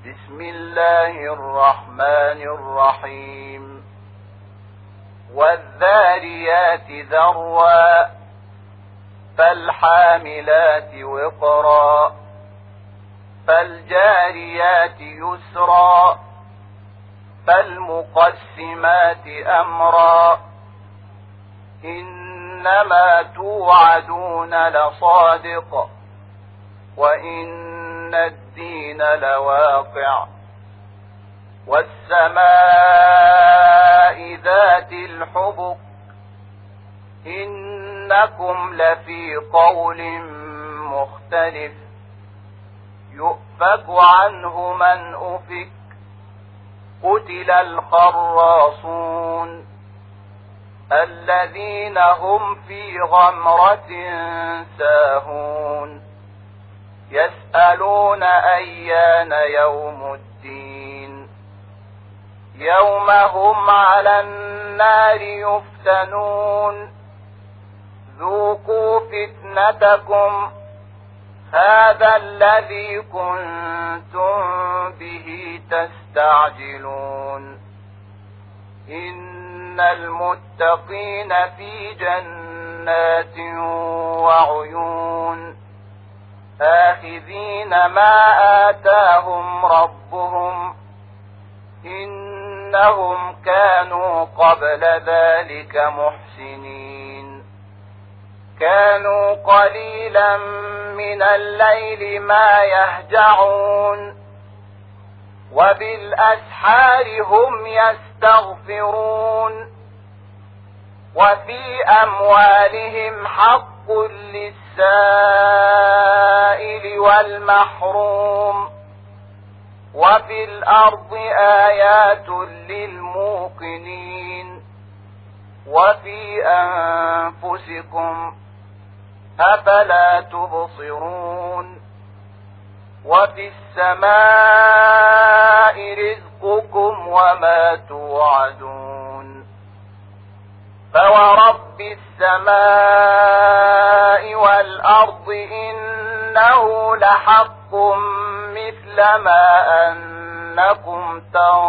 بسم الله الرحمن الرحيم والذاريات ذروا فالحاملات وقرا فالجاريات يسرا فالمقسمات أمرا إنما توعدون لصادق وإن الدين لواقع والسماء ذات الحبك إنكم لفي قول مختلف يؤفك عنه من أفك قتل الخراصون الذين هم في غمرة ساهون يسألون أيان يوم الدين يوم هم على النار يفتنون ذوقوا فتنتكم هذا الذي كنتم به تستعجلون إن المتقين في جنات وعيون آخذين ما آتاهم ربهم إنهم كانوا قبل ذلك محسنين كانوا قليلا من الليل ما يهجعون وبالأسحار هم يستغفرون وفي أموالهم حق للسائل والمحروم وفي الأرض آيات للموقنين وفي أنفسكم أفلا تبصرون وفي السماء رزقكم وما توعدون فورب السماء والأرض إنه لحق مثل ما أنكم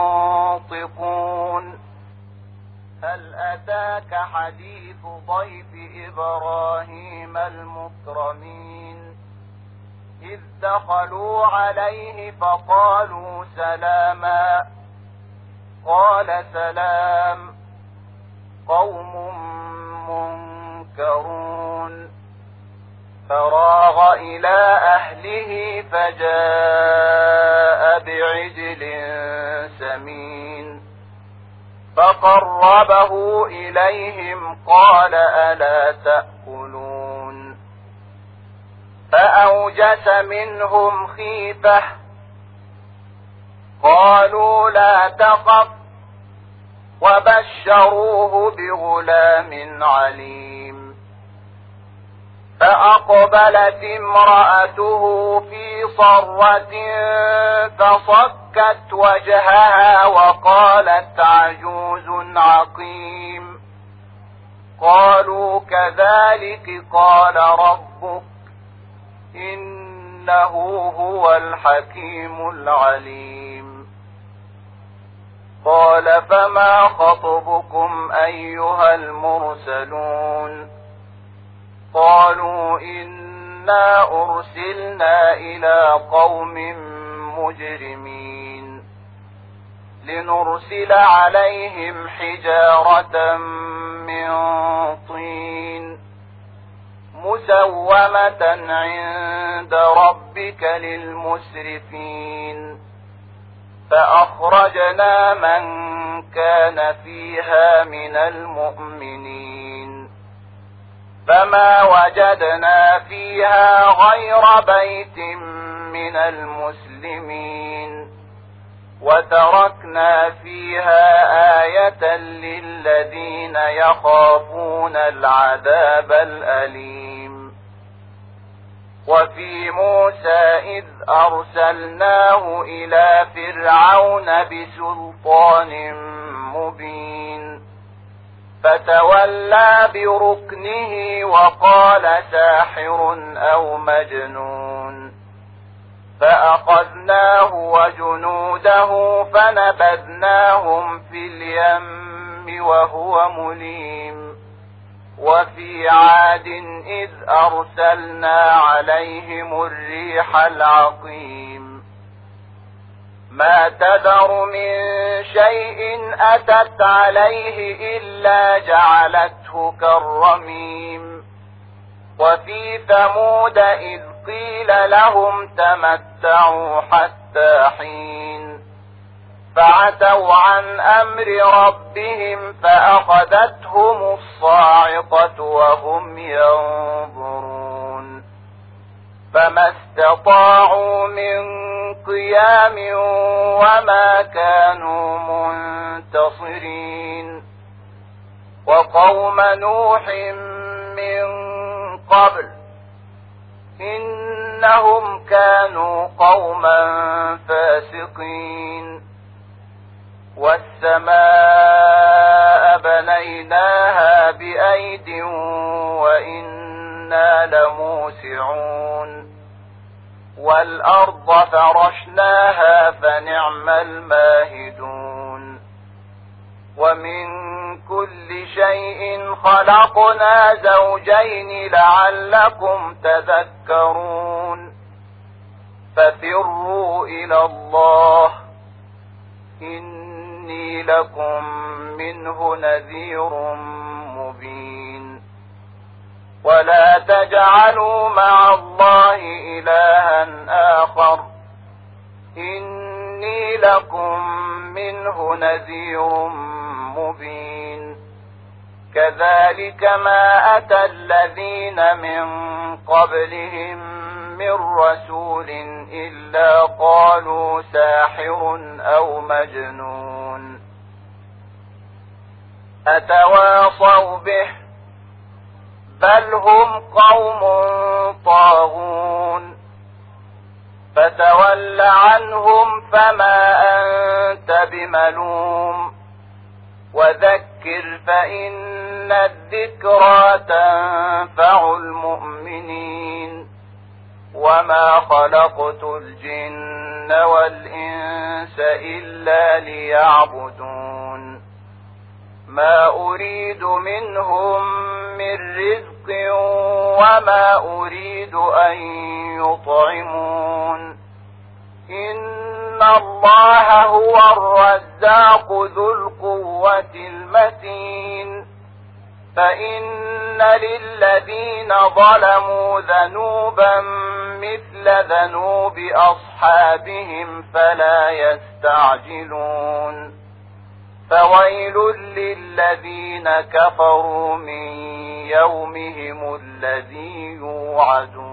تنطقون هل أتاك حديث ضيف إبراهيم المكرمين إذ دخلوا عليه فقالوا سلاما قال سلام قوم منكرون فراغ إلى أهله فجاء بعجل سمين فقربه إليهم قال ألا تأكلون فأوجس منهم خيفة قالوا لا تخف وبشروه بغلام عليم فأقبلت امرأته في صرة فصكت وجهها وقالت عجوز عقيم قالوا كذلك قال ربك إنه هو الحكيم العليم قال فما خطبكم أيها المرسلون قالوا إنا أرسلنا إلى قوم مجرمين لنرسل عليهم حجارة من طين مسومة عند ربك للمسرفين فأخرجنا من كان فيها من المؤمنين فما وجدنا فيها غير بيت من المسلمين وتركنا فيها آية للذين يخافون العذاب الأليم وفي موسى إذ أرسلناه إلى فرعون بسلطان مبين فتولى بركنه وقال ساحر أو مجنون فأخذناه وجنوده فنبذناهم في اليم وهو مليم وفي عاد إذ أرسلنا عليهم الريح العقيم ما تذر من شيء أتت عليه إلا جعلته كالرميم وفي ثمود إذ قيل لهم تمتعوا حتى حين فعتوا عن أمر ربهم فأخذتهم الصاعقة وهم ينظرون فما استطاعوا من قيام وما كانوا منتصرين وقوم نوح من قبل إنهم كانوا قوما فاسقين والسماء بنيناها بأيد وإنا لموسعون والأرض فرشناها فنعم الماهدون ومن كل شيء خلقنا زوجين لعلكم تذكرون ففروا إلى الله إني لكم منه نذير مبين ولا تجعلوا مع الله إلها آخر إني لكم منه نذير مبين كذلك ما أتى الذين من قبلهم من رسول إلا قالوا ساحر أو مجنون أتواصوا به بل هم قوم طاغون فتول عنهم فما أنت بملوم وذكر فإن الذكرى تنفع المؤمنين وما خلقت الجن والإنس إلا ليعبدون ما أريد منهم من رزق وما أريد أن يطعمون إن الله هو الرزاق ذو القوة المتين فإن للذين ظلموا ذنوبا مثل ذنوب أصحابهم فلا يستعجلون فويل للذين كفروا من يومهم الذي يوعدون